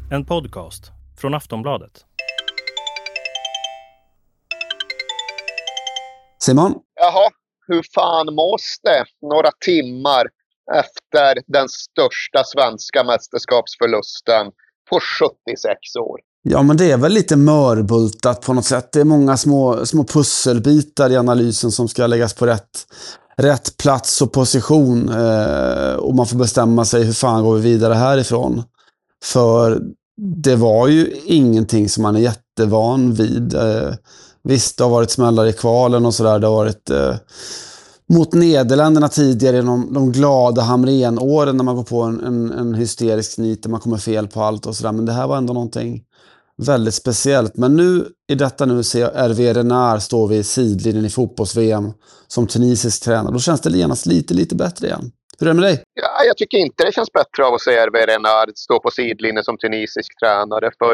En podcast från Aftonbladet. Simon? Jaha, hur fan måste några timmar efter den största svenska mästerskapsförlusten på 76 år? Ja, men det är väl lite mörbultat på något sätt. Det är många små pusselbitar i analysen som ska läggas på rätt plats och position. Och man får bestämma sig hur fan går vi vidare härifrån. För det var ju ingenting som man är jättevan vid. Visst, det har varit smällar i kvalen och sådär. Det har varit mot Nederländerna tidigare i de glada Hamrén-åren när man går på en hysterisk nit där man kommer fel på allt och sådär. Men det här var ändå någonting väldigt speciellt. Men nu ser jag Hervé Renard stå vid sidlinjen i fotbolls-VM som tunisisk tränare. Då känns det genast lite bättre igen. Hur är det med dig? Ja, jag tycker inte det känns bättre av att se Hervé Renard stå på sidlinjen som tunisisk tränare. För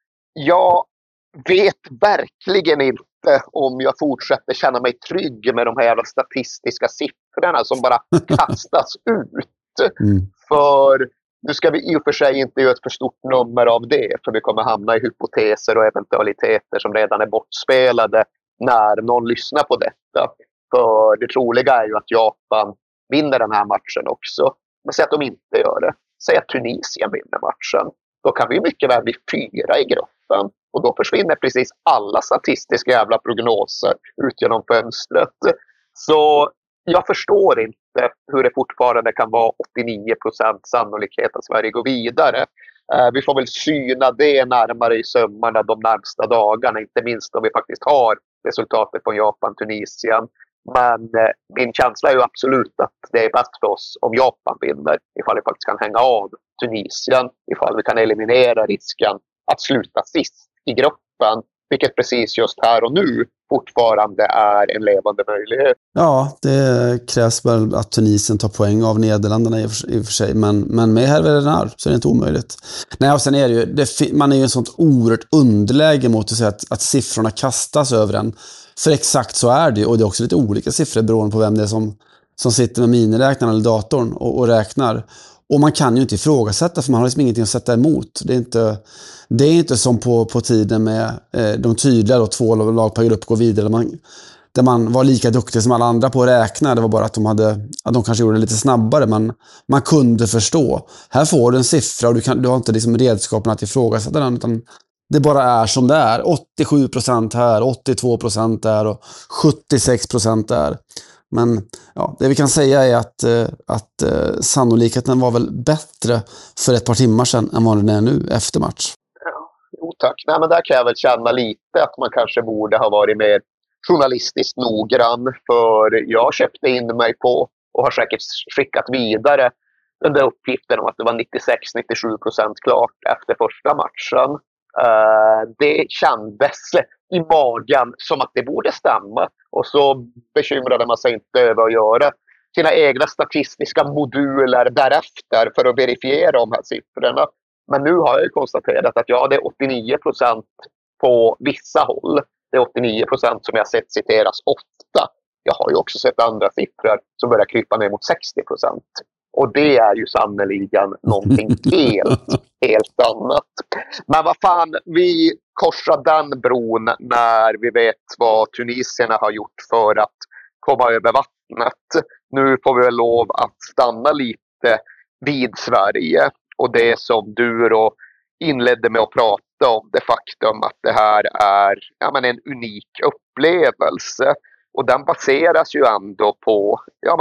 jag vet verkligen inte om jag fortsätter känna mig trygg med de här jävla statistiska siffrorna som bara kastas ut. För nu ska vi i och för sig inte göra ett för stort nummer av det, för vi kommer hamna i hypoteser och eventualiteter som redan är bortspelade när någon lyssnar på detta. För det troliga är ju att Japan vinner den här matchen också. Men säg att de inte gör det. Säg att Tunisien vinner matchen. Då kan vi mycket väl bli 4 i gruppen. Och då försvinner precis alla statistiska jävla prognoser ut genom fönstret. Så jag förstår inte hur det fortfarande kan vara 89% sannolikhet att Sverige går vidare. Vi får väl syna det närmare i sömmarna de närmsta dagarna. Inte minst om vi faktiskt har resultatet från Japan-Tunisien. Men min känsla är ju absolut att det är bäst för oss om Japan vinner. Ifall vi faktiskt kan hänga av Tunisien. Ifall vi kan eliminera risken att sluta sist i gruppen. Vilket precis just här och nu fortfarande är en levande möjlighet. Ja, det krävs väl att Tunisien tar poäng av Nederländerna i och för sig. Men med Hervé Renard så är det inte omöjligt. Nej, och sen är det ju, man är ju en sånt oerhört underläge mot att säga att siffrorna kastas över en. För exakt så är det, och det är också lite olika siffror beroende på vem det är som sitter med miniräknaren eller datorn och räknar. Och man kan ju inte ifrågasätta, för man har liksom ingenting att sätta emot. Det är inte som på tiden med de tydliga då, 2 lag per grupp går vidare. Där man var lika duktig som alla andra på att räkna. Det var bara att de kanske gjorde det lite snabbare, men man kunde förstå. Här får du en siffra och du har inte liksom redskapen att ifrågasätta den, utan det bara är som det är. 87% här, 82% där och 76% där. Men ja, det vi kan säga är att sannolikheten var väl bättre för ett par timmar sedan än vad den är nu efter match. Ja, jo tack. Nej, men där kan jag väl känna lite att man kanske borde ha varit mer journalistiskt noggrann. För jag köpte in mig på och har säkert skickat vidare den där uppgiften om att det var 96-97% klart efter första matchen. Det kändes i magen som att det borde stämma. Och så bekymrade man sig inte över att göra sina egna statistiska moduler därefter för att verifiera de här siffrorna. Men nu har jag ju konstaterat att ja, det är 89% på vissa håll. Det är 89% som jag sett citeras ofta. Jag har ju också sett andra siffror som börjar krypa ner mot 60%. Och det är ju sannoliken någonting helt annat. Men vad fan, vi korsar den bron när vi vet vad tunisierna har gjort för att komma över vattnet. Nu får vi väl lov att stanna lite vid Sverige. Och det som du då inledde med att prata om, det faktum att det här är en unik upplevelse. Och den baseras ju ändå på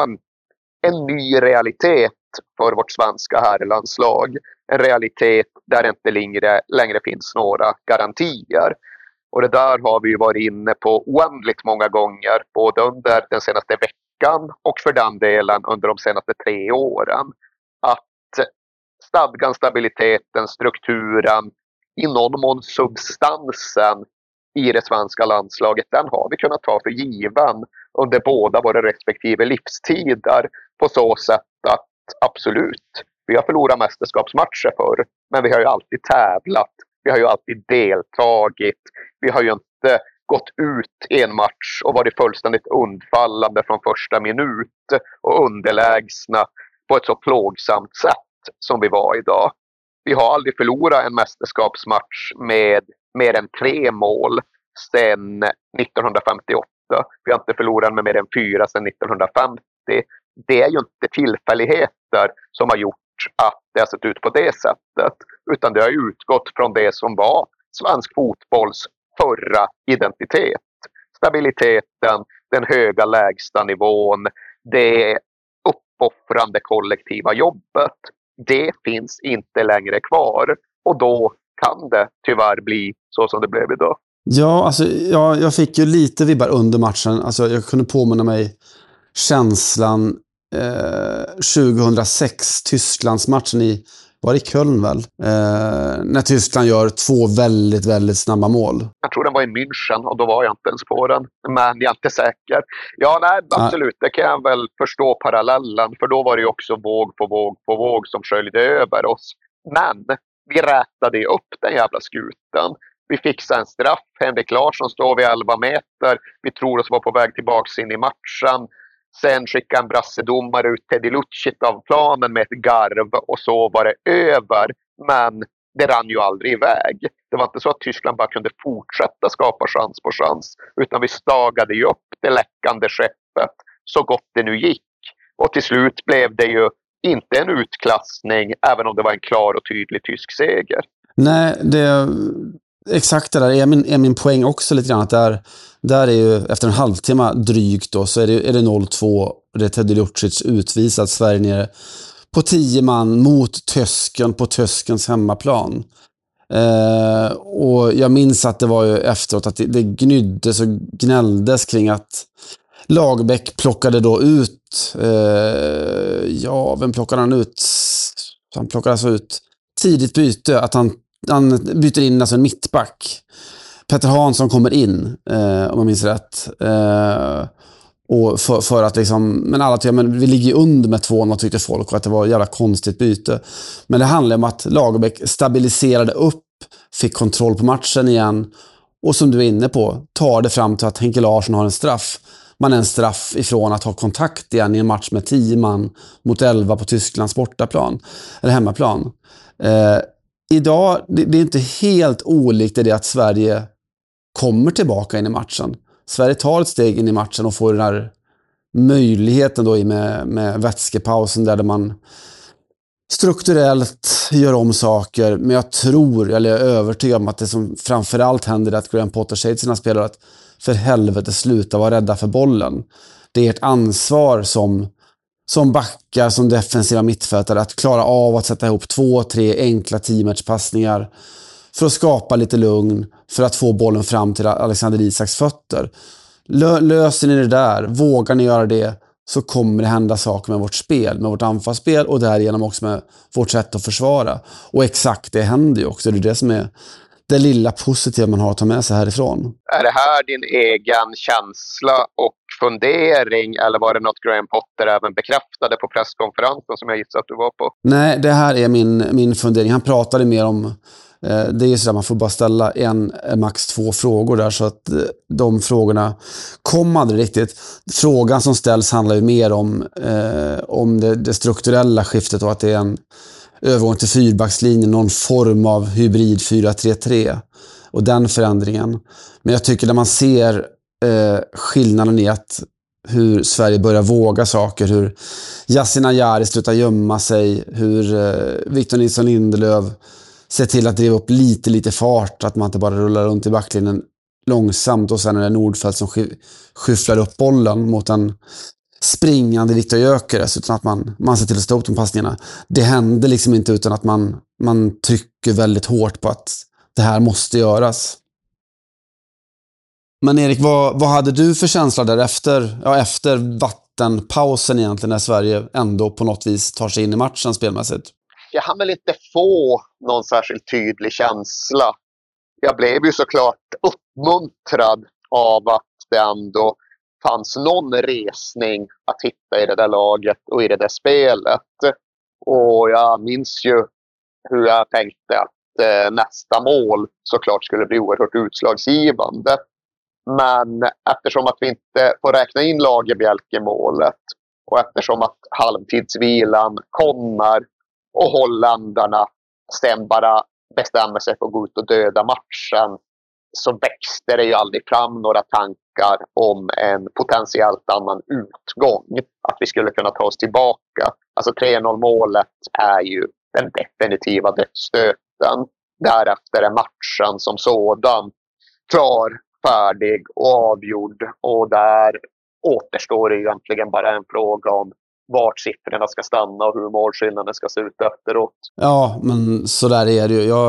en ny realitet för vårt svenska herrlandslag. En realitet där det inte längre finns några garantier. Och det där har vi ju varit inne på oändligt många gånger, både under den senaste veckan och för den delen under de senaste 3 åren. Att stadgan, stabiliteten, strukturen, i någon mån substansen i det svenska landslaget, den har vi kunnat ta för given under båda våra respektive livstider, på så sätt att absolut, vi har förlorat mästerskapsmatcher förr, men vi har ju alltid tävlat, vi har ju alltid deltagit, vi har ju inte gått ut i en match och varit fullständigt undfallande från första minut och underlägsna på ett så plågsamt sätt som vi var idag. Vi har aldrig förlorat en mästerskapsmatch med mer än 3 mål sedan 1958. Vi har inte förlorat med mer än 4 sedan 1950. Det är ju inte tillfälligheter som har gjort att det har sett ut på det sättet. Utan det har utgått från det som var svensk fotbolls förra identitet. Stabiliteten, den höga lägsta nivån, det uppoffrande kollektiva jobbet. Det finns inte längre kvar. Och då kan det tyvärr bli så som det blev idag. Ja, alltså jag fick ju lite vibbar under matchen. Alltså jag kunde påminna mig känslan 2006, Tysklandsmatchen var i Köln väl? När Tyskland gör 2 väldigt, väldigt snabba mål. Jag tror den var i München och då var jag inte ens på den. Men jag är inte säker. Ja, nej, absolut. Det kan jag väl förstå parallellen. För då var det ju också våg på våg som sköljde över oss. Men vi rätade upp den jävla skuten. Vi fixade en straff. Henrik Larsson står vid 11 meter. Vi tror oss vara på väg tillbaka in i matchen. Sen skickade en brassedomare ut Teddy Lucic av planen med ett garv och så var det över. Men det rann ju aldrig iväg. Det var inte så att Tyskland bara kunde fortsätta skapa chans på chans. Utan vi stagade ju upp det läckande skeppet så gott det nu gick. Och till slut blev det ju inte en utklassning även om det var en klar och tydlig tysk seger. Nej, exakt det där är min poäng också lite grann. Att där är ju efter en halvtimme drygt då, så är det 0-2. Det är Teddy Lucic utvisat Sverige nere på 10 man mot Tösken på Töskens hemmaplan. Och jag minns att det var ju efteråt att det gnyddes och gnälldes kring att Lagerbäck plockade då ut vem plockade han ut? Han plockade alltså ut tidigt byte, att han byter in alltså en mittback. Petter Hansson kommer in, om jag minns rätt. Och för att liksom, men alla tycker, men vi ligger under med 2-0 tyckte folk, och att det var ett jävla konstigt byte. Men det handlar om att Lagerbäck stabiliserade upp, fick kontroll på matchen igen, och som du är inne på, tar det fram till att Henke Larsson har en straff. Man är en straff ifrån att ha kontakt igen i en match med 10 man mot 11 på Tysklands bortaplan, eller hemmaplan. Idag, det är inte helt olikt det att Sverige kommer tillbaka in i matchen. Sverige tar ett steg in i matchen och får den här möjligheten då med vätskepausen där man strukturellt gör om saker. Men jag är övertygad om att det som framförallt händer är att Graham Potter säger till sina spelare att för helvete sluta vara rädda för bollen. Det är ett ansvar som backar, som defensiva mittfältare, att klara av att sätta ihop 2-3 enkla teammatchpassningar för att skapa lite lugn, för att få bollen fram till Alexander Isaks fötter. Löser ni det där, vågar ni göra det, så kommer det hända saker med vårt spel, med vårt anfallsspel och därigenom också med vårt sätt att försvara. Och exakt det händer ju också. Det är det som är det lilla positiva man har att ta med sig härifrån. Är det här din egen känsla och fundering, eller var det något Graham Potter även bekräftade på presskonferensen som jag gissar att du var på? Nej, det här är min fundering. Han pratade mer om, det är ju så att man får bara ställa max 2 frågor där, så att de frågorna kom aldrig riktigt. Frågan som ställs handlar ju mer om det strukturella skiftet och att det är en övergång till fyrbackslinjen, någon form av hybrid 4-3-3 och den förändringen. Men jag tycker när man ser skillnaden i att hur Sverige börjar våga saker, hur Yasin Ayari slutar gömma sig, hur Victor Nilsson Lindelöf ser till att driva upp lite fart, att man inte bara rullar runt i backlinjen långsamt och sen är det Nordfeldt som skyfflar upp bollen mot en springande Viktor Gyökeres, utan att man ser till att stå upp de passningarna. Det händer liksom inte utan att man trycker väldigt hårt på att det här måste göras. Men Erik, vad hade du för känsla där efter vattenpausen egentligen, när Sverige ändå på något vis tar sig in i matchen spelmässigt? Jag hann väl inte få någon särskilt tydlig känsla. Jag blev ju såklart uppmuntrad av att det ändå fanns någon resning att hitta i det där laget och i det där spelet. Och jag minns ju hur jag tänkte att nästa mål såklart skulle bli oerhört utslagsgivande. Men eftersom att vi inte får räkna in Lagerbjälke-målet och eftersom att halvtidsvilan kommer och holländarna sen bara bestämmer sig för att gå ut och döda matchen, så växte det ju aldrig fram några tankar om en potentiellt annan utgång. Att vi skulle kunna ta oss tillbaka. Alltså 3-0 målet är ju den definitiva dödsstöten. Därefter är matchen som sådan klar, färdig och avgjord. Och där återstår det egentligen bara en fråga om vart siffrorna ska stanna och hur målskillnaden ska se ut efteråt. Ja, men så där är det ju.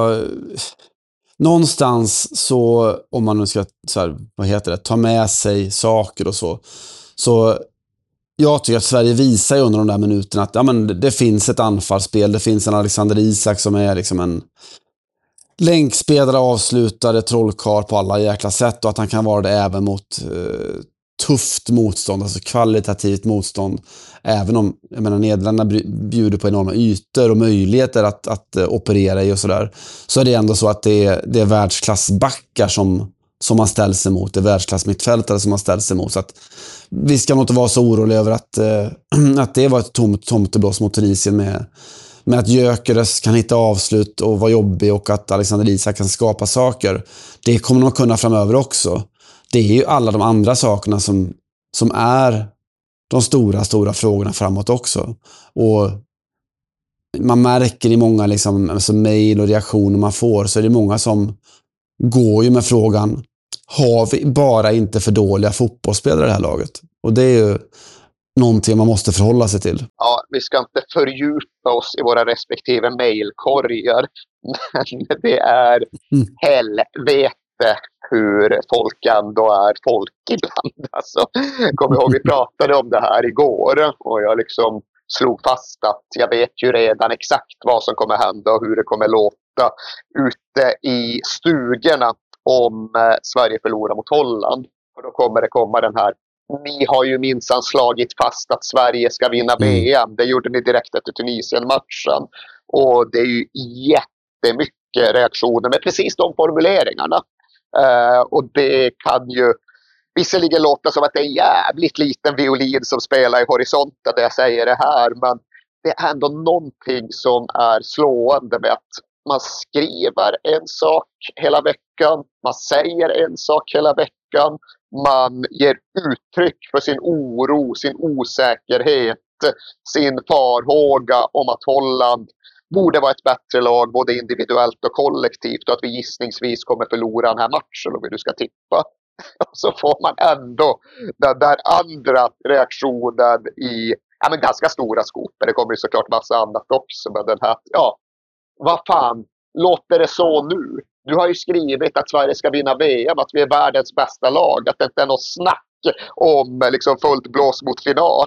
Någonstans så, om man nu ska så här, vad heter det, ta med sig saker och så jag tycker att Sverige visar ju under de där minuterna att ja, men det finns ett anfallsspel, det finns en Alexander Isak som är liksom en länkspelare, avslutare, trollkarl på alla jäkla sätt, och att han kan vara det även mot tufft motstånd, alltså kvalitativt motstånd, även om jag menar, Nederländerna bjuder på enorma ytor och möjligheter att operera i och sådär, så är det ändå så att det är världsklassbackar som man ställs emot, det är världsklassmittfältare som man ställs emot, så att vi ska nog inte vara så oroliga över att det var ett tomteblås mot Tunisien med att Gyökeres kan hitta avslut och vara jobbig, och att Alexander Isak kan skapa saker. Det kommer de kunna framöver också. Det är ju alla de andra sakerna som är de stora frågorna framåt också. Och man märker i många liksom, alltså mejl och reaktioner man får, så är det många som går ju med frågan: har vi bara inte för dåliga fotbollsspelare i det här laget? Och det är ju någonting man måste förhålla sig till. Ja, vi ska inte fördjupa oss i våra respektive mejlkorgar, men det är helvete hur folk ändå är folk ibland. Alltså, kom ihåg, vi pratade om det här igår och jag liksom slog fast att jag vet ju redan exakt vad som kommer hända och hur det kommer låta ute i stugorna om Sverige förlorar mot Holland. Och då kommer det komma den här: ni har ju minsann slagit fast att Sverige ska vinna VM. Det gjorde ni direkt efter Tunisien-matchen. Och det är ju jättemycket reaktioner med precis de formuleringarna. Och det kan ju visserligen låta som att det är en jävligt liten violin som spelar i horisonten där jag säger det här. Men det är ändå någonting som är slående med att man skriver en sak hela veckan. Man säger en sak hela veckan. Man ger uttryck för sin oro, sin osäkerhet, sin farhåga om att Holland borde vara ett bättre lag både individuellt och kollektivt, och att vi gissningsvis kommer förlora den här matchen om vi nu ska tippa. Och så får man ändå den där andra reaktionen i ganska stora skopor. Det kommer ju såklart massa annat också, men den här, vad fan, låter det så nu? Du har ju skrivit att Sverige ska vinna VM, att vi är världens bästa lag, att det inte är något snack om liksom fullt blås mot final.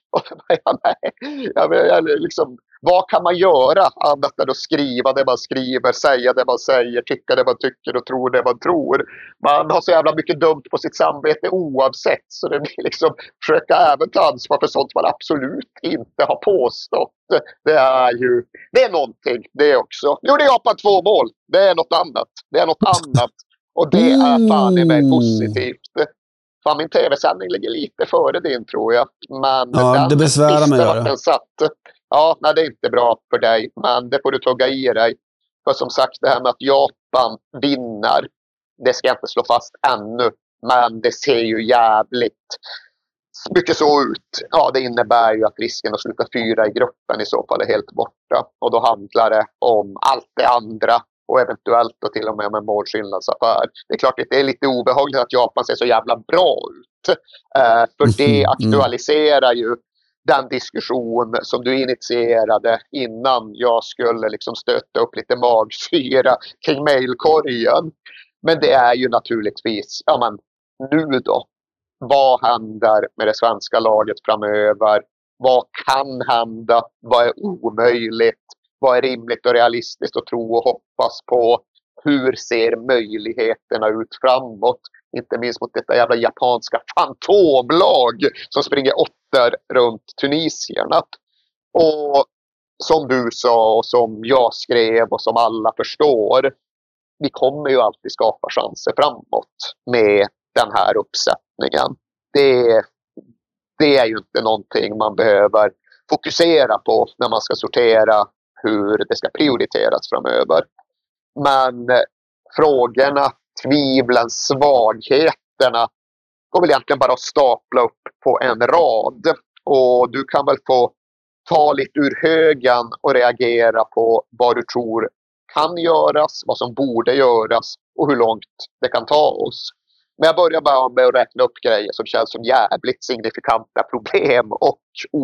Vad kan man göra annat än att skriva det man skriver, säga det man säger, tycka det man tycker och tro det man tror? Man har så jävla mycket dumt på sitt samvete oavsett, så det blir liksom försöka även ta ansvar för sånt man absolut inte har påstått. Det är någonting det också. Jo, det är Japan 2 mål. Det är något annat. Och det är fan i mig positivt. Fan, min tv-sändning ligger lite före din, tror jag. Men det besvärar mig att den satt. Ja, nej, det är inte bra för dig. Men det får du tugga i dig. För som sagt, det här med att Japan vinner, det ska jag inte slå fast ännu. Men det ser ju jävligt mycket så ut. Ja, det innebär ju att risken att sluta 4 i gruppen i så fall är helt borta. Och då handlar det om allt det andra. Och eventuellt då till och med en målskillnadsaffär. Det är klart att det är lite obehagligt att Japan ser så jävla bra ut. För det aktualiserar ju den diskussion som du initierade innan jag skulle liksom stöta upp lite magsyra kring mejlkorgen. Men det är ju naturligtvis, nu då? Vad händer med det svenska laget framöver? Vad kan hända? Vad är omöjligt? Vad är rimligt och realistiskt att tro och hoppas på? Hur ser möjligheterna ut framåt? Inte minst mot detta jävla japanska fantomlag som springer åtter runt tunisierna. Och som du sa och som jag skrev och som alla förstår, vi kommer ju alltid skapa chanser framåt med den här uppsättningen. Det är ju inte någonting man behöver fokusera på när man ska sortera hur det ska prioriteras framöver. Men frågorna, tvivlen, svagheterna går väl egentligen bara att stapla upp på en rad. Och du kan väl få ta lite ur högen och reagera på vad du tror kan göras, vad som borde göras och hur långt det kan ta oss. Men jag börjar bara med att räkna upp grejer som känns som jävligt signifikanta problem och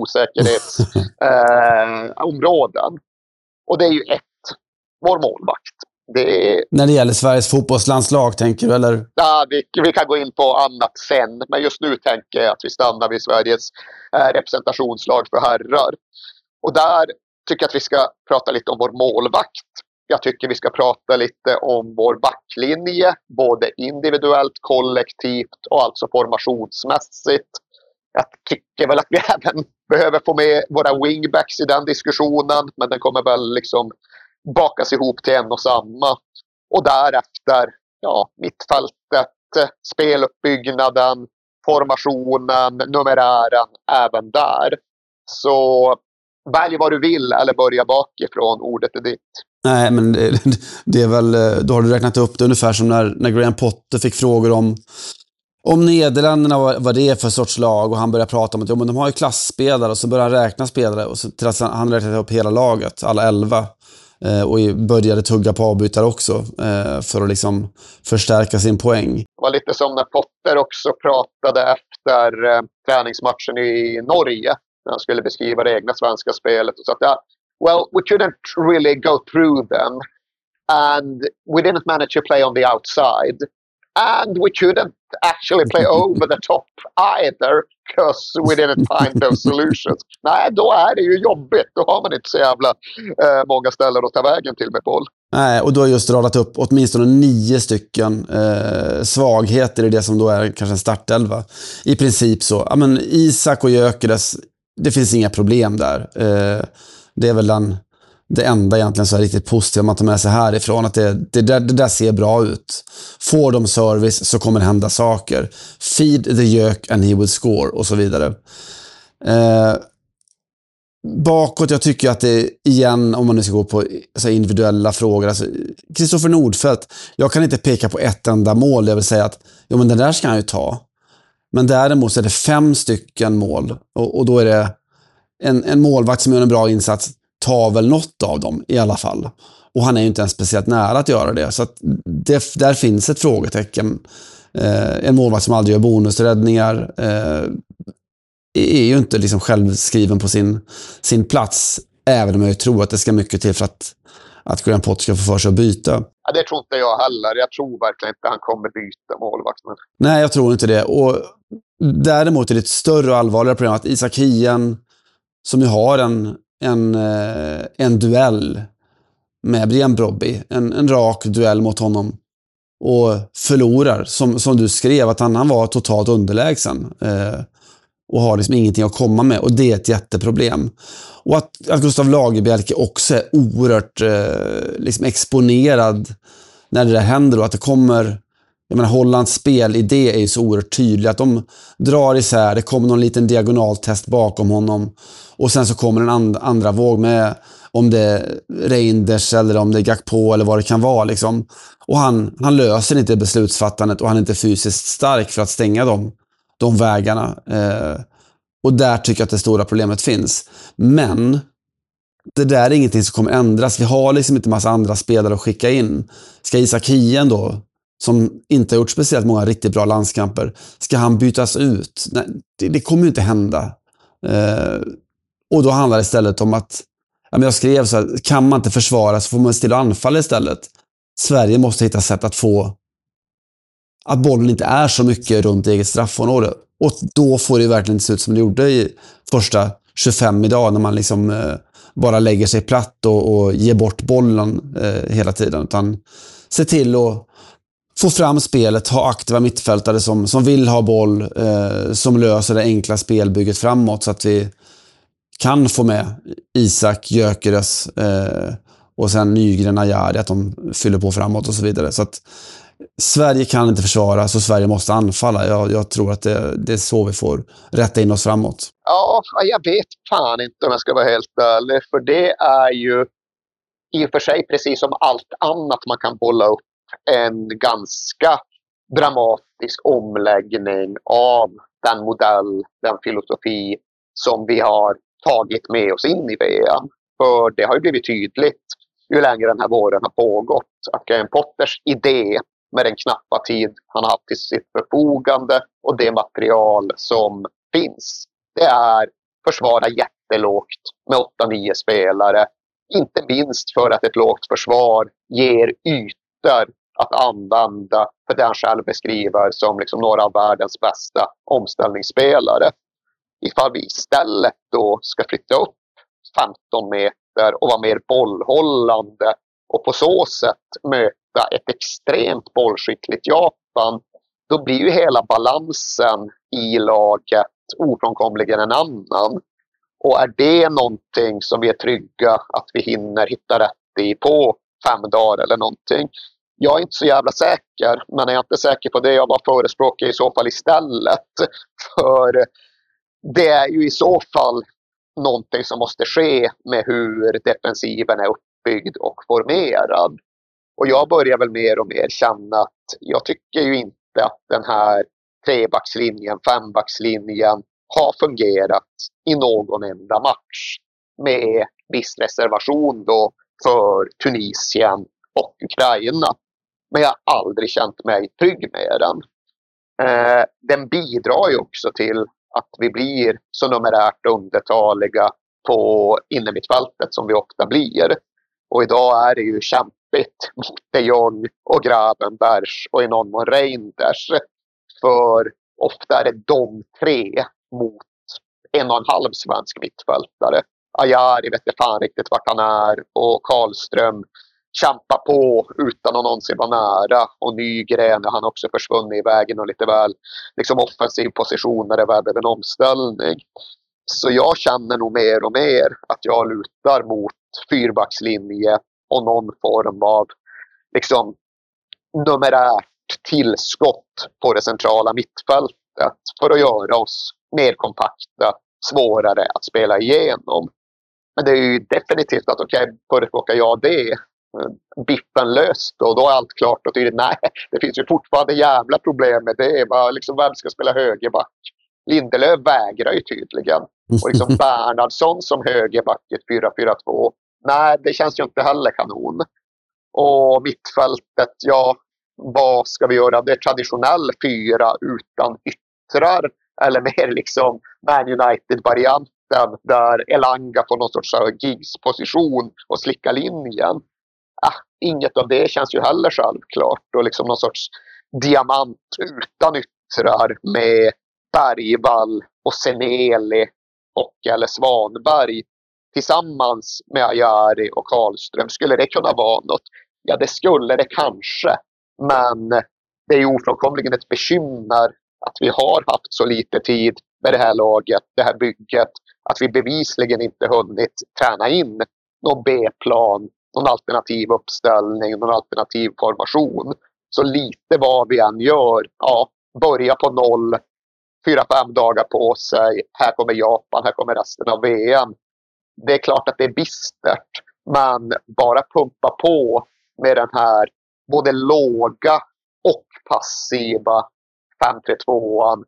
osäkerhetsområden. Och det är ju vår målvakt. När det gäller Sveriges fotbollslandslag, tänker du? Eller? Ja, vi kan gå in på annat sen. Men just nu tänker jag att vi stannar vid Sveriges representationslag för herrar. Och där tycker jag att vi ska prata lite om vår målvakt. Jag tycker vi ska prata lite om vår backlinje. Både individuellt, kollektivt och alltså formationsmässigt. Jag tycker väl att vi även behöver få med våra wingbacks i den diskussionen. Men den kommer väl liksom bakas ihop till en och samma. Och därefter, mittfältet, speluppbyggnaden, formationen, numerären, även där. Så välj vad du vill eller börja bakifrån, ordet är ditt. Nej, men det är väl, då har du räknat upp det ungefär som när Graham Potter fick frågor om Nederländerna, vad det är för sorts lag, och han började prata om att men de har ju klassspelare, och så började han räkna spelare och så till att han räknade upp hela laget, alla 11. Och började tugga på avbytare också för att liksom förstärka sin poäng. Det var lite som när Potter också pratade efter träningsmatchen i Norge när han skulle beskriva det egna svenska spelet och sa att well, we couldn't really go through them and we didn't manage to play on the outside and we couldn't actually play over the top either because we didn't find those solutions. Nej, då är det ju jobbigt. Då har man inte så jävla många ställen att ta vägen till med boll. Nej, och då har just radat upp åtminstone 9 stycken svagheter i det som då är kanske en startelva. I princip så. Ja, men Isak och Gyökeres, det finns inga problem där. Det är väl det enda egentligen så är riktigt positivt man tar med sig härifrån, att det där ser bra ut. Får de service så kommer det hända saker. Feed the Gök and he will score och så vidare. Bakåt, jag tycker att det igen, om man nu ska gå på så individuella frågor, alltså Kristoffer Nordfeldt, jag kan inte peka på ett enda mål, jag vill säga att men den där ska han ju ta. Men däremot så är det 5 stycken mål och då är det en målvakt som gör en bra insats tar väl något av dem i alla fall. Och han är ju inte ens speciellt nära att göra det. Så att där finns ett frågetecken. En målvakt som aldrig gör bonusräddningar är ju inte liksom självskriven på sin plats. Även om jag ju tror att det ska mycket till för att Graham Potter ska få för sig att byta. Ja, det tror inte jag heller. Jag tror verkligen inte han kommer byta målvakt. Nej, jag tror inte det. Och däremot är det ett större och allvarligare problem att Isak Hien, som ju har en duell med Brian Brobby, en rak duell mot honom, och förlorar, som du skrev, att han var totalt underlägsen och har liksom ingenting att komma med, och det är ett jätteproblem. Och att Gustav Lagerbielke också är oerhört liksom exponerad när det där händer, och att det kommer, jag menar, Hollands spelidé är ju så oerhört tydlig, att de drar isär, det kommer någon liten diagonaltest bakom honom, och sen så kommer en andra våg med, om det är Reinders eller om det är Gakpo eller vad det kan vara liksom. Och han löser inte beslutsfattandet, och han är inte fysiskt stark för att stänga de vägarna. Och där tycker jag att det stora problemet finns. Men det där är ingenting som kommer ändras. Vi har liksom inte massa andra spelare att skicka in. Ska Isak Hien då, som inte har gjort speciellt många riktigt bra landskamper, ska han bytas ut? Nej, det kommer ju inte hända. Och då handlar det istället om att, jag skrev så här, kan man inte försvara så får man till att anfalla istället. Sverige måste hitta sätt att få att bollen inte är så mycket runt eget straffområde. Och då får det verkligen se ut som det gjorde i första 25 idag, när man liksom bara lägger sig platt och ger bort bollen hela tiden. Utan se till att få fram spelet, ha aktiva mittfältare som vill ha boll, som löser det enkla spelbygget framåt, så att vi kan få med Isak, Gyökeres och sen Nygren, Ajari, att de fyller på framåt och så vidare. Så att Sverige kan inte försvara, så Sverige måste anfalla. Jag tror att det är så vi får rätta in oss framåt. Ja, jag vet fan inte om jag ska vara helt ärlig. För det är ju i och för sig, precis som allt annat man kan bolla upp, en ganska dramatisk omläggning av den modell, den filosofi som vi har tagit med oss in i VM. För det har ju blivit tydligt ju längre den här våren har pågått att Graham Potters idé med den knappa tid han har haft till sitt förfogande och det material som finns, det är försvara jättelågt med 8-9 spelare. Inte minst för att ett lågt försvar ger ytor att använda för det han själv beskriver som liksom några av världens bästa omställningsspelare. Ifall vi istället då ska flytta upp 15 meter och vara mer bollhållande och på så sätt möta ett extremt bollskickligt Japan, då blir ju hela balansen i laget ofrånkomligen en annan. Och är det någonting som vi är trygga att vi hinner hitta rätt i på 5 dagar eller någonting? Jag är inte så jävla säker, men jag är inte säker på det jag var förespråkar i så fall istället. För det är ju i så fall någonting som måste ske med hur defensiven är uppbyggd och formerad. Och jag börjar väl mer och mer känna att jag tycker ju inte att den här 3-backslinjen, 5-backslinjen har fungerat i någon enda match. Med viss reservation då för Tunisien och Ukraina. Men jag har aldrig känt mig trygg med den. Den bidrar ju också till att vi blir så numerärt undertaliga på innermittfältet som vi ofta blir. Och idag är det ju kämpigt mot De Jong och Gravenberch och i någon mån Reinders. För ofta är det de 3 mot 1,5 svensk mittfältare. Ajari vet inte fan riktigt vart han är och Karlström kämpar på utan att någonsin vara nära. Och Nygren, han också försvunnit i vägen och lite väl liksom offensiv position när det väl blev en omställning. Så jag känner nog mer och mer att jag lutar mot 4-backslinje och någon form av liksom numerärt tillskott på det centrala mittfältet för att göra oss mer kompakta, svårare att spela igenom. Men det är ju definitivt att förespråkar jag det, biffen löst och då är allt klart och tydligt. Nej, det finns ju fortfarande jävla problem med det. Bara liksom, vem ska spela högerback? Lindelöf vägrar ju tydligen. Och liksom Bernhardsson som högerback i ett 4-4-2. Nej, det känns ju inte heller kanon. Och mittfältet, ja, vad ska vi göra? Det är traditionell 4 utan yttrar. Eller mer liksom Man United-varianten där Elanga får någon sorts gigs-position och slicka linjen. Inget av det känns ju heller självklart. Och liksom någon sorts diamant utan yttrar med Bergvall och Seneli och eller Svanberg tillsammans med Ajari och Karlström. Skulle det kunna vara något? Ja, det skulle det kanske. Men det är ju ofrånkomligen ett bekymmer att vi har haft så lite tid med det här laget, det här bygget, att vi bevisligen inte hunnit träna in någon B-plan, någon alternativ uppställning, någon alternativ formation. Så lite vad vi än gör, ja, börja på 0, 4-5 dagar på sig, här kommer Japan, här kommer resten av VM. Det är klart att det är bistert, men bara pumpa på med den här både låga och passiva 5-3-2an.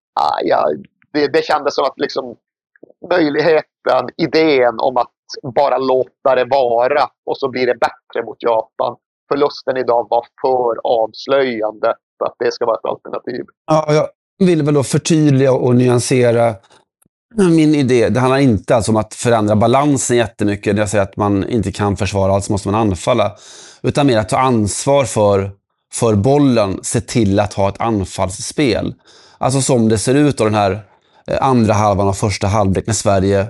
Det kändes som att liksom möjligheten, idén om att bara låta det vara och så blir det bättre mot Japan. Förlusten idag var för avslöjande för att det ska vara ett alternativ. Ja, jag vill väl då förtydliga och nyansera min idé. Det handlar inte alltså om att förändra balansen jättemycket. När jag säger att man inte kan försvara allt så måste man anfalla. Utan mer att ta ansvar för bollen. Se till att ha ett anfallsspel. Alltså som det ser ut då den här andra halvan av första halvlek när Sverige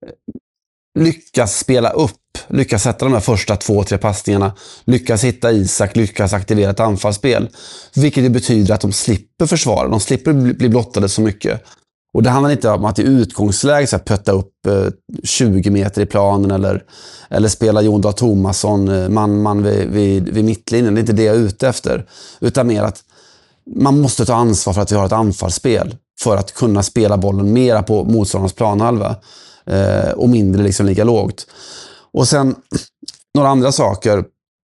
lyckas spela upp, lyckas sätta de här första 2-3 passningarna, lyckas hitta Isak, lyckas aktivera ett anfallsspel. Vilket det betyder att de slipper försvara, de slipper bli blottade så mycket. Och det handlar inte om att i utgångsläge så här, pötta upp 20 meter i planen eller spela Jon Dahl Tomasson man vid mittlinjen. Det är inte det jag är ute efter. Utan mer att man måste ta ansvar för att vi har ett anfallsspel för att kunna spela bollen mera på motståndarnas planhalva och mindre liksom lika lågt. Och sen några andra saker.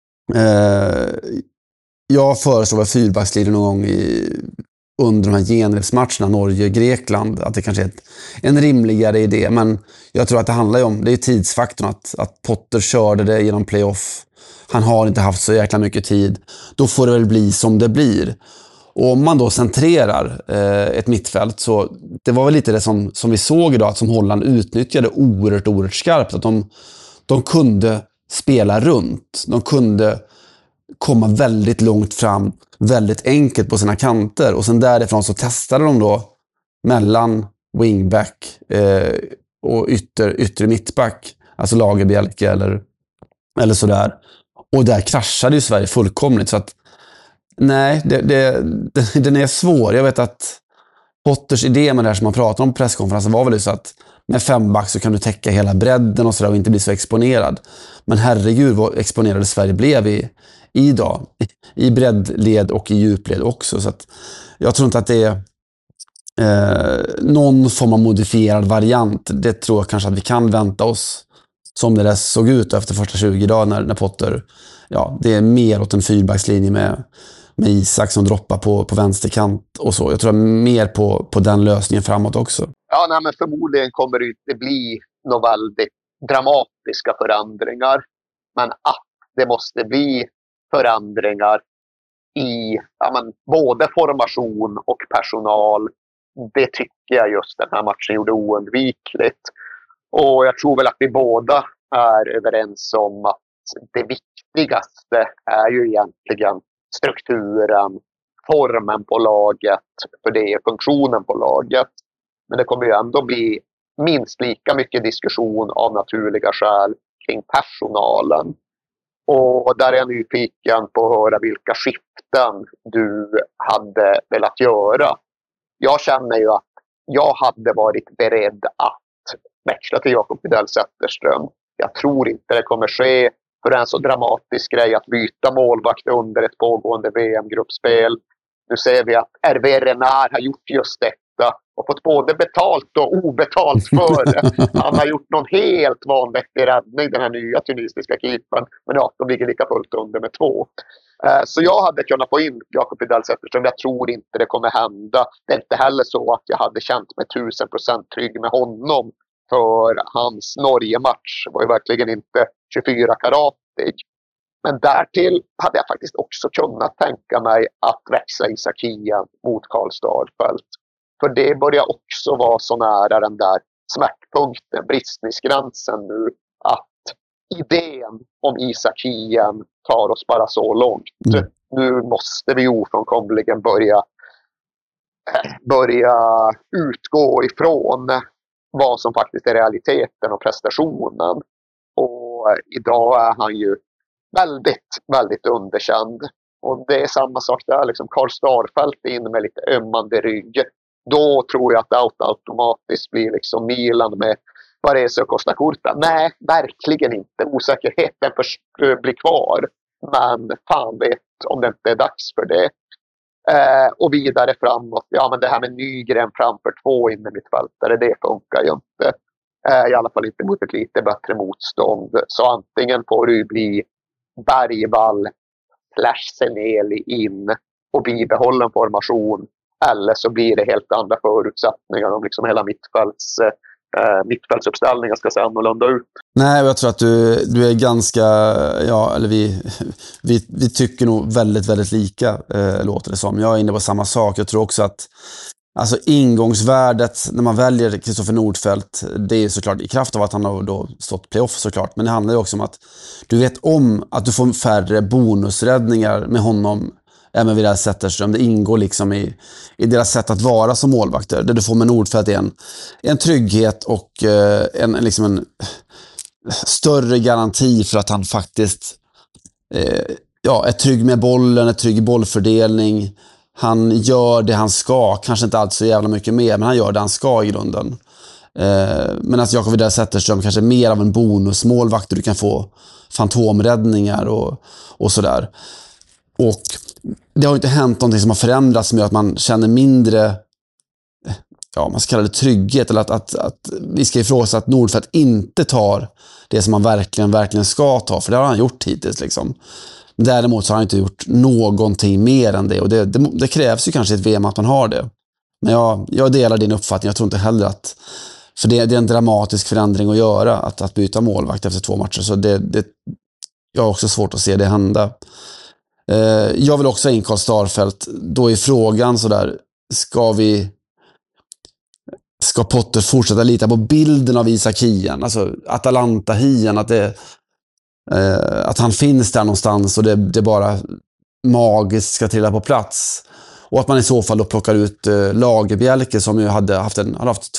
Jag föreslår väl fyrbackslinje någon gång under de här genrepsmatcherna, Norge-Grekland, att det kanske är en rimligare idé. Men jag tror att det handlar ju om, det är tidsfaktorn, att Potter körde det genom playoff. Han har inte haft så jäkla mycket tid. Då får det väl bli som det blir. Och om man då centrerar ett mittfält, så det var väl lite det som vi såg idag, att som Holland utnyttjade oerhört skarpt. Att de kunde spela runt. De kunde komma väldigt långt fram, väldigt enkelt på sina kanter. Och sen därifrån så testade de då mellan wingback och yttre mittback, alltså Lagerbielke eller sådär. Och där kraschade ju Sverige fullkomligt. Så att nej, den är svår. Jag vet att Potters idé med det här som man pratar om på presskonferensen var väl så att med 5 så kan du täcka hela bredden och sådär och inte bli så exponerad. Men herregud vad exponerade Sverige blev idag. I breddled och i djupled också. Så att jag tror inte att det är någon form av modifierad variant. Det tror jag kanske att vi kan vänta oss som det där såg ut efter första 20 dagar när Potter, ja, det är mer åt en fyrbackslinje med Isak som droppar på vänsterkant och så. Jag tror mer på den lösningen framåt också. Ja, nej, men förmodligen kommer det inte bli några väldigt dramatiska förändringar. Men att det måste bli förändringar i både formation och personal, det tycker jag just den här matchen gjorde oundvikligt. Och jag tror väl att vi båda är överens om att det viktigaste är ju egentligen strukturen, formen på laget, för det är funktionen på laget. Men det kommer ju ändå bli minst lika mycket diskussion av naturliga skäl kring personalen. Och där är jag nyfiken på att höra vilka skiften du hade velat göra. Jag känner ju att jag hade varit beredd att växla till Jakob Widell Zetterström. Jag tror inte det kommer ske, för det är en så dramatisk grej att byta målvakt under ett pågående VM-gruppspel. Nu ser vi att Hervé Renard har gjort just detta och fått både betalt och obetalt för det. Han har gjort någon helt vanvettig räddning, den här nya tunisiska keepern. Men ja, de ligger lika fullt under med 2. Så jag hade kunnat få in Jakob Widell Zetterström. Jag tror inte det kommer hända. Det är inte heller så att jag hade känt mig 1000% trygg med honom. För hans Norge-match var ju verkligen inte 24 karatig. Men därtill hade jag faktiskt också kunnat tänka mig att växla Isak Hien mot Karl Starfelt. För det börjar också vara så nära den där smärtpunkten, bristningsgränsen nu, att idén om Isak Hien tar oss bara så långt. Nu måste vi ofrånkomligen börja utgå ifrån vad som faktiskt är realiteten och prestationen. Och idag är han ju väldigt, väldigt underkänd. Och det är samma sak där, liksom Karl Starfelt in med lite ömmande rygg. Då tror jag att det automatiskt blir liksom Milan med Varese och Costa Curta. Nej, verkligen inte. Osäkerheten blir kvar. Men fan vet om det inte är dags för det. Och vidare framåt. Ja, men det här med Nygren framför 2 in i mittfältare, det funkar ju inte. I alla fall inte mot ett lite bättre motstånd. Så antingen får det bli Bergvall / Seneli in och bibehålla en formation. Eller så blir det helt andra förutsättningar om liksom hela mittfältsuppställningen ska se annorlunda ut. Nej, jag tror att du är ganska, ja, eller vi tycker nog väldigt, väldigt lika, låter det som. Jag är inne på samma sak. Jag tror också att alltså ingångsvärdet när man väljer Kristoffer Nordfeldt, det är såklart i kraft av att han har då stått playoff såklart, men det handlar ju också om att du vet om att du får färre bonusräddningar med honom även vid det här Zetterström. Det ingår liksom i deras sätt att vara som målvakter. Det du får med Nordfeldt är en trygghet och en större garanti för att han faktiskt är trygg med bollen, är trygg i bollfördelning. Han gör det han ska, kanske inte allt så jävla mycket mer, men han gör det han ska i grunden. Men att Jakob Widell Zetterström kanske är mer av en bonusmålvakt där du kan få fantomräddningar och sådär. Och det har inte hänt någonting som har förändrats som gör att man känner mindre, man ska kalla det trygghet, eller att vi ska ifrågasätta att Nordfeldt inte tar det som han verkligen ska ta, för det har han gjort hittills liksom. Däremot så har han inte gjort någonting mer än det, och det krävs ju kanske ett VM att man har det. Men jag delar din uppfattning. Jag tror inte heller att, för det är en dramatisk förändring att göra, att byta målvakt efter 2 matcher, så jag har också svårt att se det hända. Jag vill också ha in Karl Starfelt. Då är frågan så där, ska Potter fortsätta lita på bilden av Isak Hien, alltså Atalanta-Hien, att han finns där någonstans och det bara magiskt ska trilla på plats, och att man i så fall då plockar ut Lagerbjälke, som ju hade haft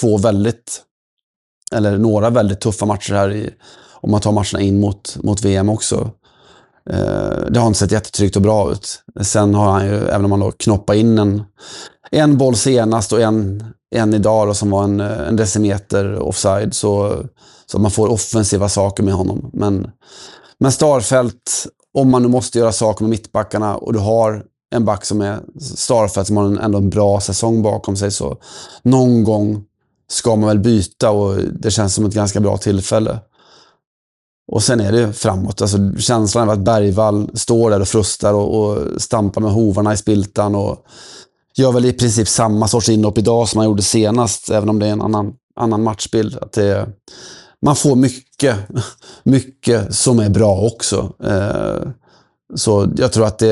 några väldigt tuffa matcher här om man tar matcherna in mot VM också. Det har inte sett jättetryggt och bra ut. Sen har han ju, även om man då knoppar in en boll senast och en idag då, som var en decimeter offside, så man får offensiva saker med honom. Men Starfelt, om man nu måste göra saker med mittbackarna och du har en back som är Starfelt som har ändå en bra säsong bakom sig, så någon gång ska man väl byta, och det känns som ett ganska bra tillfälle. Och sen är det framåt. Alltså, känslan av att Bergvall står där och frustar och stampar med hovarna i spiltan och gör väl i princip samma sorts inhopp idag som man gjorde senast, även om det är en annan matchbild. Att man får mycket som är bra också. Så jag tror att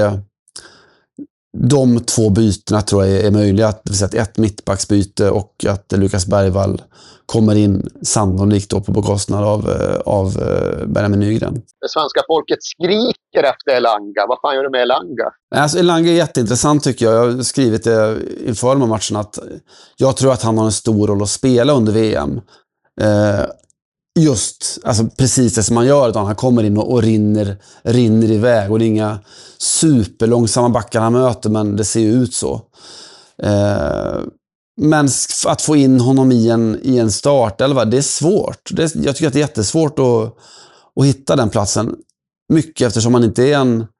de 2 bytena tror jag är möjliga. Det vill säga att ett mittbacksbyte och att Lukas Bergvall kommer in sannolikt då på bekostnad av Benjamin Nygren. Det svenska folket skriker efter Elanga. Vad fan gör du med Elanga? Alltså, Elanga är jätteintressant tycker jag. Jag har skrivit det inför de här matcherna att jag tror att han har en stor roll att spela under VM. Just alltså precis det som man gör, att han kommer in och rinner iväg, och det är inga superlångsamma backar han möter, men det ser ju ut så. Men att få in honom i en startelva, det är svårt. Jag tycker att det är jättesvårt att hitta den platsen, mycket eftersom man inte är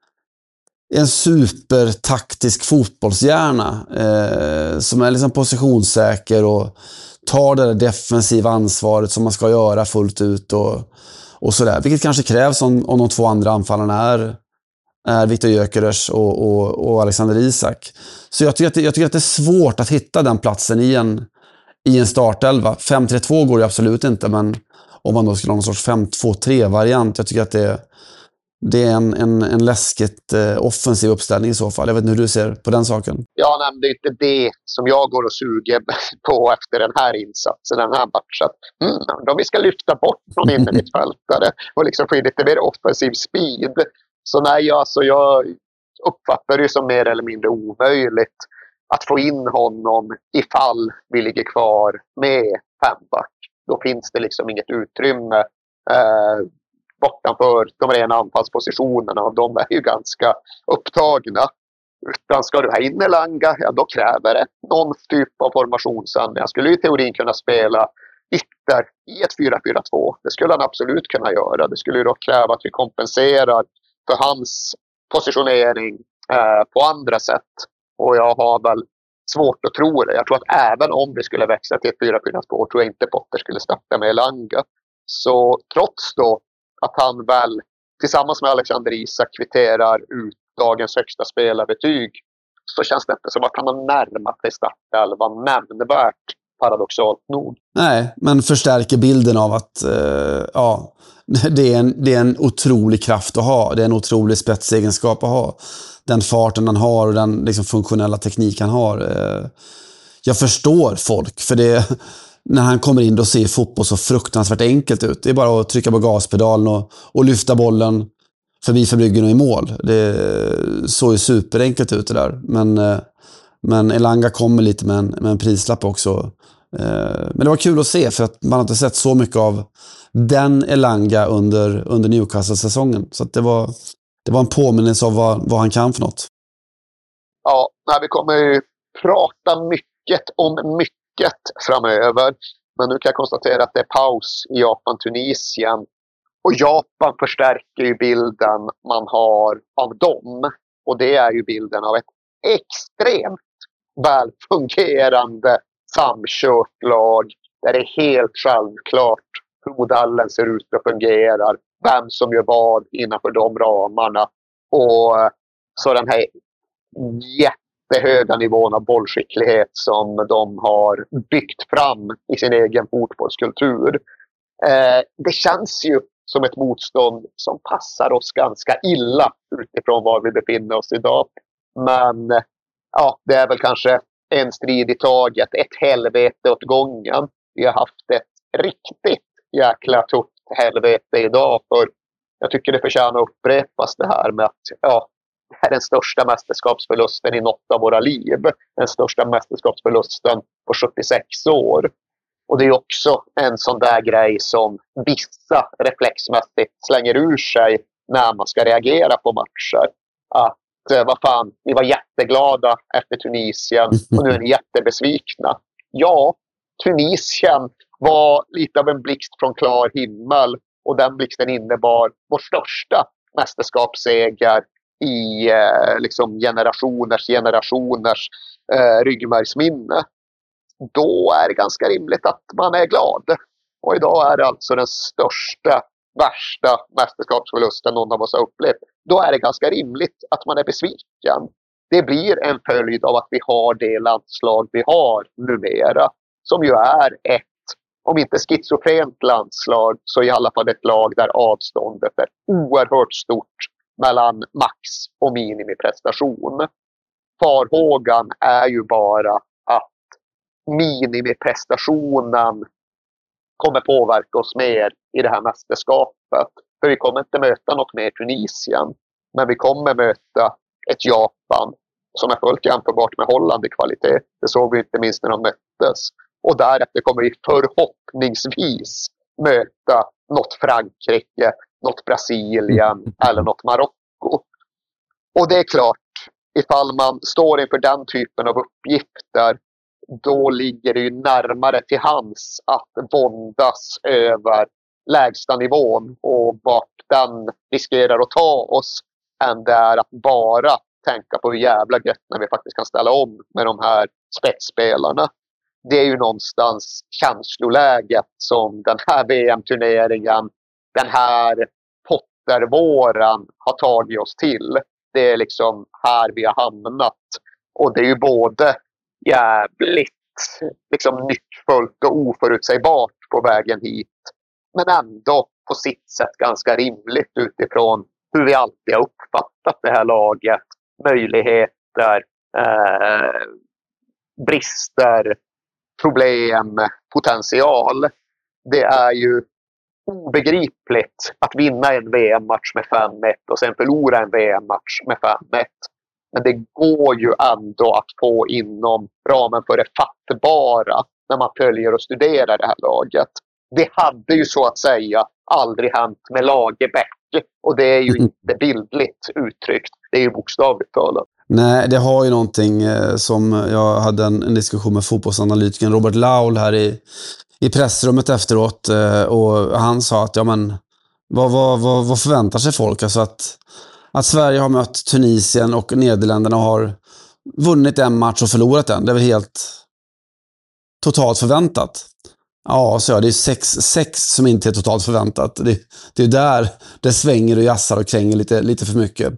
en supertaktisk fotbollshjärna som är liksom positionssäker och tar det defensiva ansvaret som man ska göra fullt ut och sådär. Vilket kanske krävs om de 2 andra anfallarna är Viktor Gyökeres och Alexander Isak. Så jag tycker att det är svårt att hitta den platsen i en startelva. 5-3-2 går det absolut inte, men om man då skulle ha någon sorts 5-2-3-variant, jag tycker att det är en läskigt offensiv uppställning i så fall. Jag vet inte hur du ser på den saken. Jag nämnde inte det som jag går och suger på efter den här insatsen, den här matchen. Om vi ska lyfta bort från innermittfältare och liksom få in lite mer offensiv speed. Så nej, alltså jag uppfattar det som mer eller mindre omöjligt att få in honom ifall vi ligger kvar med 5-back. Då finns det liksom inget utrymme bortanför de rena anfallspositionerna, och de är ju ganska upptagna. Utan ska du ha in Elanga, ja då kräver det någon typ av formationsändring. Jag skulle i teorin kunna spela ytter i ett 4-4-2. Det skulle han absolut kunna göra. Det skulle ju då kräva att vi kompenserar för hans positionering på andra sätt. Och jag har väl svårt att tro det. Jag tror att även om det skulle växa till ett 4-4-2 tror jag inte Potter skulle starta med Elanga. Så trots då att han väl tillsammans med Alexander Isak kvitterar ut dagens högsta spelarbetyg, så känns det inte som att han har närmat sig startelvan nämnvärt, paradoxalt nog. Nej, men förstärker bilden av att det är en otrolig kraft att ha. Det är en otrolig spetsegenskap att ha. Den farten han har och den liksom funktionella teknik han har. Jag förstår folk, för när han kommer in då ser fotboll så fruktansvärt enkelt ut. Det är bara att trycka på gaspedalen och lyfta bollen förbi förbryggen och i mål. Det såg ju superenkelt ut det där. Men Elanga kommer lite med en prislapp också. Men det var kul att se, för att man inte sett så mycket av den Elanga under Newcastle-säsongen. Så att det var en påminnelse av vad han kan för något. Ja, vi kommer ju prata mycket om mycket framöver. Men nu kan jag konstatera att det är paus i Japan-Tunisien. Och Japan förstärker ju bilden man har av dem. Och det är ju bilden av ett extremt välfungerande samkört lag. Där det är helt självklart hur modellen ser ut och fungerar, vem som gör vad innanför de ramarna. Och så den här jättehöga nivån av bollskicklighet som de har byggt fram i sin egen fotbollskultur. Det känns ju som ett motstånd som passar oss ganska illa utifrån var vi befinner oss idag. Men ja, det är väl kanske en strid i taget, ett helvete åt gången. Vi har haft ett riktigt jäkla tufft helvete idag, för jag tycker det förtjänar att upprepas det här med att det här är den största mästerskapsförlusten i något av våra liv. Den största mästerskapsförlusten på 76 år. Och det är också en sån där grej som vissa reflexmässigt slänger ur sig när man ska reagera på matcher. Att vad fan, ni var jätteglada efter Tunisien och nu är ni jättebesvikna. Ja, Tunisien var lite av en blixt från klar himmel, och den blixten innebar vår största mästerskapsseger i liksom generationers ryggmärgsminne. Då är det ganska rimligt att man är glad. Och idag är det alltså den största, värsta mästerskapsförlusten någon av oss har upplevt. Då är det ganska rimligt att man är besviken. Det blir en följd av att vi har det landslag vi har numera, som ju är ett, om inte schizofrent landslag, så i alla fall ett lag där avståndet är oerhört stort mellan max och minimiprestation. Farhågan är ju bara att minimiprestationen kommer påverka oss mer i det här mästerskapet. För vi kommer inte möta något mer Tunisien, men vi kommer möta ett Japan som är fullt jämförbart med Holland i kvalitet. Det såg vi inte minst när de möttes. Och därefter kommer vi förhoppningsvis möta något Frankrike, något Brasilien eller något Marocko. Och det är klart, ifall man står inför den typen av uppgifter, då ligger det ju närmare till hands att våndas över lägsta nivån och vart den riskerar att ta oss, än det är att bara tänka på hur jävla gött när vi faktiskt kan ställa om med de här spetsspelarna. Det är ju någonstans känsloläget som den här VM-turneringen, den här Pottervåren har tagit oss till. Det är liksom här vi har hamnat. Och det är ju både jävligt liksom nyckfullt och oförutsägbart på vägen hit, men ändå på sitt sätt ganska rimligt utifrån hur vi alltid har uppfattat det här laget. Möjligheter, brister, problem, potential. Det är ju obegripligt att vinna en VM-match med 5-1 och sen förlora en VM-match med 5-1. Men det går ju ändå att få inom ramen för det fattbara när man följer och studerar det här laget. Det hade ju så att säga aldrig hänt med Lagerbäck. Och det är ju inte bildligt uttryckt. Det är ju bokstavligt talat. Nej, det har ju någonting som jag hade en diskussion med fotbollsanalytikern Robert Laul här i pressrummet efteråt. Och han sa att vad förväntar sig folk? Alltså att Sverige har mött Tunisien och Nederländerna har vunnit en match och förlorat en. Det är väl helt totalt förväntat. Ja, så det är sex som inte är totalt förväntat. Det är där det svänger och jassar och kränger lite för mycket.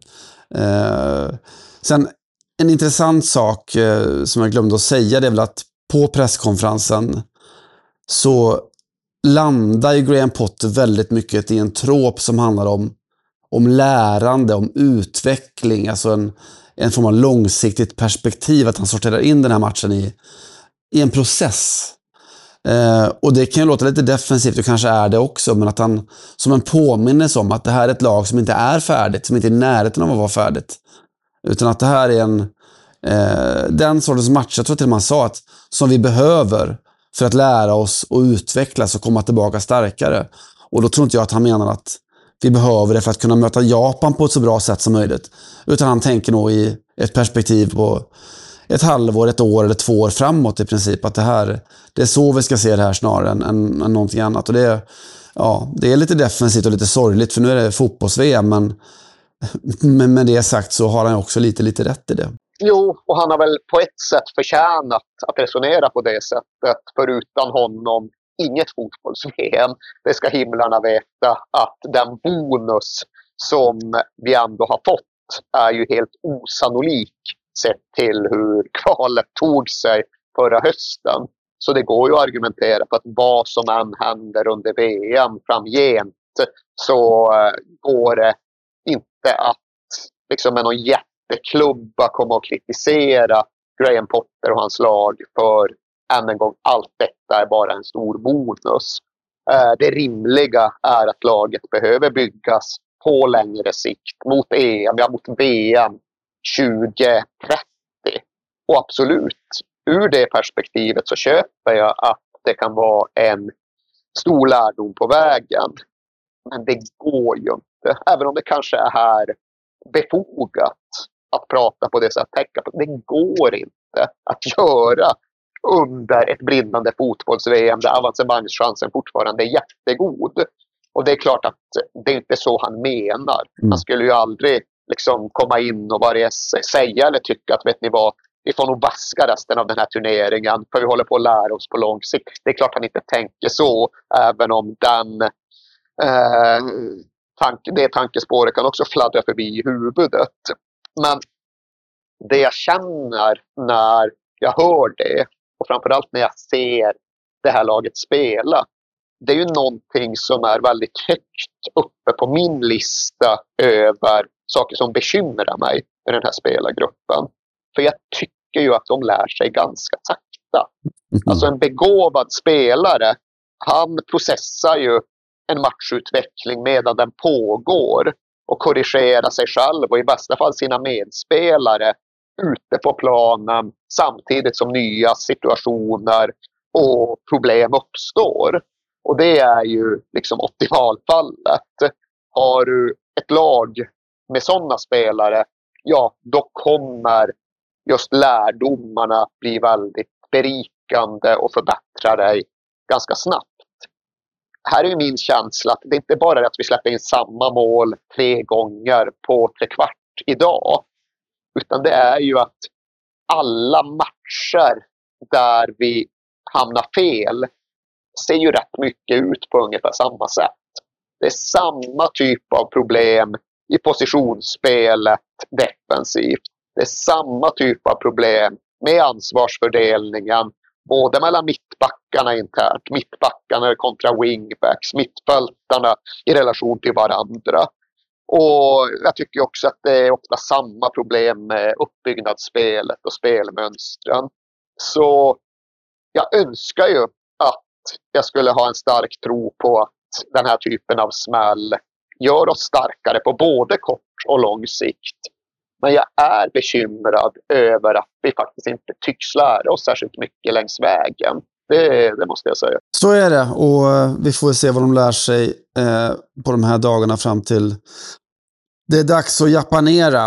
Sen en intressant sak som jag glömde att säga, det är väl att på presskonferensen så landar ju Graham Potter väldigt mycket i en trop som handlar om lärande, om utveckling, alltså en form av långsiktigt perspektiv, att han sorterar in den här matchen i en process. Och det kan ju låta lite defensivt, och kanske är det också, men att han som en påminnelse om att det här är ett lag som inte är färdigt, som inte är i närheten av att vara färdigt, utan att det här är den sortens match, jag tror till man sa att som vi behöver för att lära oss och utvecklas och komma tillbaka starkare. Och då tror inte jag att han menar att vi behöver det för att kunna möta Japan på ett så bra sätt som möjligt, utan han tänker nog i ett perspektiv på ett halvår, ett år eller 2 år framåt i princip, att det är så vi ska se det här snarare än någonting annat. Och det är lite defensivt och lite sorgligt, för nu är det fotbolls-VM, men med det sagt så har han också lite rätt i det. Jo, och han har väl på ett sätt förtjänat att resonera på det sättet, för utan honom inget fotbolls-VM. Det ska himlarna veta att den bonus som vi ändå har fått är ju helt osannolik sett till hur kvalet tog sig förra hösten. Så det går ju att argumentera på att vad som än händer under VM framgent så går det inte att liksom med någon jätteklubba komma och kritisera Graham Potter och hans lag för än en gång allt detta är bara en stor bonus. Det rimliga är att laget behöver byggas på längre sikt mot EM, ja, mot VM 2030. Och absolut, ur det perspektivet så köper jag att det kan vara en stor lärdom på vägen. Men det går ju inte, även om det kanske är här befogat att prata på det sättet. Det går inte att göra under ett brinnande fotbolls-VM där avancemangschansen fortfarande är jättegod. Och det är klart att det är inte så han menar. Han skulle ju aldrig liksom komma in och bara säga eller tycka att vet ni vad, vi får nog vaska resten av den här turneringen för vi håller på att lära oss på lång sikt. Det är klart han inte tänker så, även om det tankespåret kan också fladdra förbi i huvudet. Men det jag känner när jag hör det, och framförallt när jag ser det här laget spela, det är ju någonting som är väldigt högt uppe på min lista över saker som bekymrar mig med den här spelargruppen. För jag tycker ju att de lär sig ganska sakta. Alltså en begåvad spelare, han processar ju en matchutveckling medan den pågår och korrigerar sig själv och i bästa fall sina medspelare ute på planen samtidigt som nya situationer och problem uppstår. Och det är ju liksom optimalfallet. Har du ett lag med sådana spelare, ja, då kommer just lärdomarna bli väldigt berikande och förbättra dig ganska snabbt. Här är ju min känsla att det inte bara är att vi släpper in samma mål 3 gånger på 3/4 idag. Utan det är ju att alla matcher där vi hamnar fel ser ju rätt mycket ut på ungefär samma sätt. Det är samma typ av problem i positionsspelet defensivt. Det är samma typ av problem med ansvarsfördelningen både mellan mittbackarna internt, mittbackarna kontra wingbacks, mittfältarna i relation till varandra. Och jag tycker också att det är ofta samma problem med uppbyggnadsspelet och spelmönstren. Så jag önskar ju att jag skulle ha en stark tro på att den här typen av smäll gör oss starkare på både kort och lång sikt. Men jag är bekymrad över att vi faktiskt inte tycks lära oss särskilt mycket längs vägen. Det måste jag säga. Så är det, och vi får se vad de lär sig på de här dagarna fram till det är dags att japanera.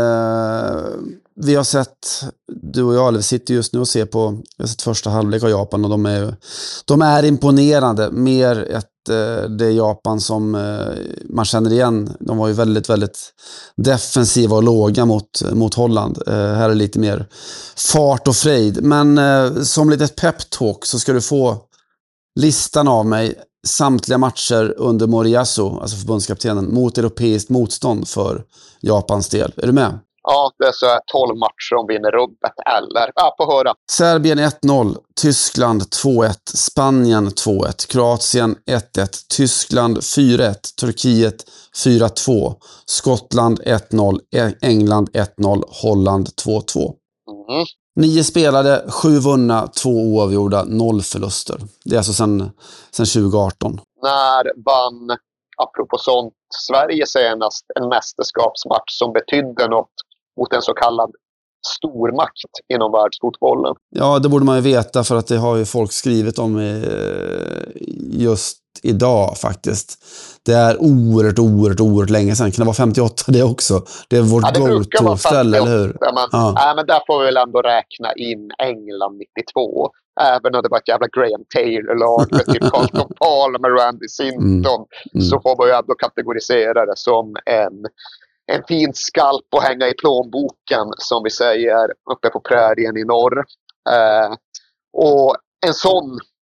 Vi har sett, du och jag, vi sitter just nu och ser på, vi har sett första halvlek av Japan och de är imponerande. Mer det Japan som man känner igen. De var ju väldigt, väldigt defensiva och låga mot Holland. Här är lite mer fart och frejd. Men som litet pep-talk så ska du få listan av mig. Samtliga matcher under Moriyasu, alltså förbundskaptenen, mot europeiskt motstånd för Japans del. Är du med? Ja, det är så 12 matcher om vinner rubbet, eller? Ja, på höra. Serbien 1-0, Tyskland 2-1, Spanien 2-1, Kroatien 1-1, Tyskland 4-1, Turkiet 4-2, Skottland 1-0, England 1-0, Holland 2-2. 9 spelade, 7 vunna, 2 oavgjorda, 0 förluster. Det är alltså sedan 2018. När vann, apropå sånt, Sverige senast en mästerskapsmatch som betydde något mot en så kallad stormakt inom världsfotbollen? Ja, det borde man ju veta, för att det har ju folk skrivit om just idag faktiskt. Det är oerhört länge sedan. Kan det vara 58 det också? Det är vårt go-to-ställe, eller hur? Men där får vi väl ändå räkna in England 92. Även om det var ett jävla Graham Taylor-lag med typ Carlton Palmer och Andy Sinton, så får man ju ändå kategorisera det som en fin skalp att hänga i plånboken, som vi säger uppe på prärien i norr. Och en sån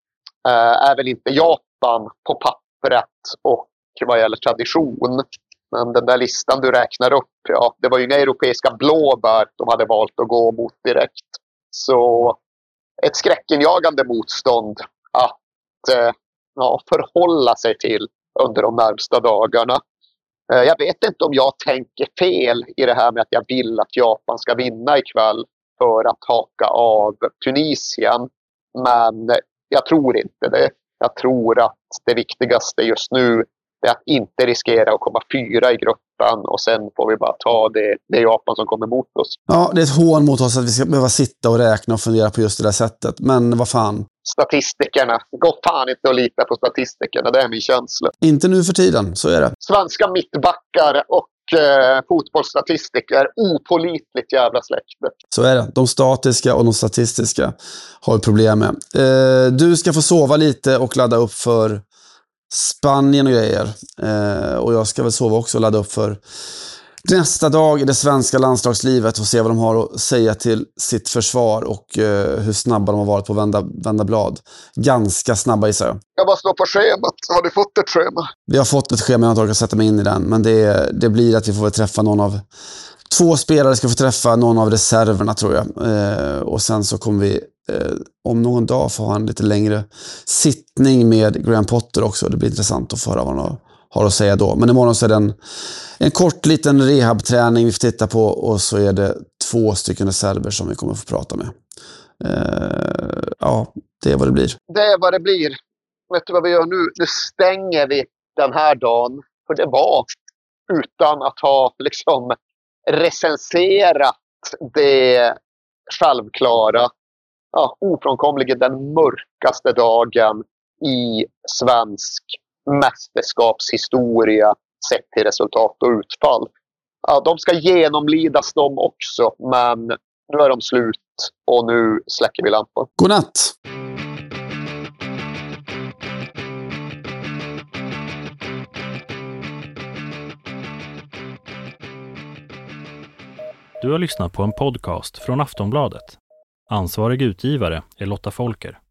är väl inte Japan på pappret och vad gäller tradition. Men den där listan du räknar upp, ja, det var ju inga europeiska blåbär de hade valt att gå mot direkt. Så ett skräckinjagande motstånd att förhålla sig till under de närmsta dagarna. Jag vet inte om jag tänker fel i det här med att jag vill att Japan ska vinna ikväll för att haka av Tunisien. Men jag tror inte det. Jag tror att det viktigaste just nu är att inte riskera att komma 4 i gruppen och sen får vi bara ta det Japan som kommer mot oss. Ja, det är ett hån mot oss att vi ska behöva sitta och räkna och fundera på just det där sättet. Men vad fan. Statistikerna. Gå fan inte att lita på statistikerna. Det är min känsla. Inte nu för tiden, så är det. Svenska mittbackar och fotbollsstatistiker. Opålitligt jävla släkte. Så är det. De statiska och de statistiska har vi problem med. Du ska få sova lite och ladda upp för Spanien och grejer. Och jag ska väl sova också och ladda upp för nästa dag i det svenska landslagslivet och se vad de har att säga till sitt försvar och hur snabba de har varit på att vända blad. Ganska snabba i sig. Jag bara slår på schemat. Har du fått ett schema? Vi har fått ett schema, jag har inte orkat sätta mig in i den. Men det blir att vi får träffa någon av 2 spelare ska få träffa någon av reserverna tror jag. Och sen så kommer vi om någon dag få ha en lite längre sittning med Graham Potter också. Det blir intressant att få höra vad han har att säga då. Men imorgon så är det en kort liten rehabträning vi får titta på och så är det 2 stycken reserver som vi kommer att få prata med. Ja, det är vad det blir. Det är vad det blir. Vet du vad vi gör nu? Nu stänger vi den här dagen. För det var utan att ha liksom recenserat det självklara, ofrånkomligen den mörkaste dagen i svensk mästerskapshistoria sett till resultat och utfall. Ja, de ska genomlidas de också, men nu är de slut och nu släcker vi lampan. Godnatt! Du har lyssnat på en podcast från Aftonbladet. Ansvarig utgivare är Lotta Folker.